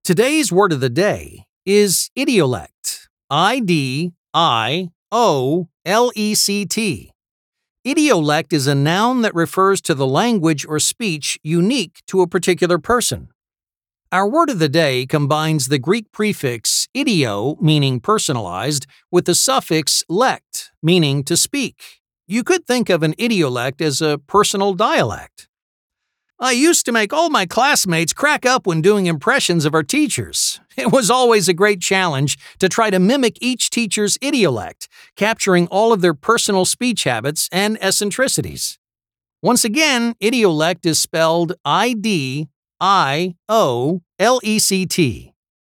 Today's word of the day is idiolect. I-D-I-O-L-E-C-T. Idiolect is a noun that refers to the language or speech unique to a particular person. Our word of the day combines the Greek prefix idio, meaning personalized, with the suffix lect, meaning to speak. You could think of an idiolect as a personal dialect. I used to make all my classmates crack up when doing impressions of our teachers. It was always a great challenge to try to mimic each teacher's idiolect, capturing all of their personal speech habits and eccentricities. Once again, idiolect is spelled I-D-I-O-L-E-C-T.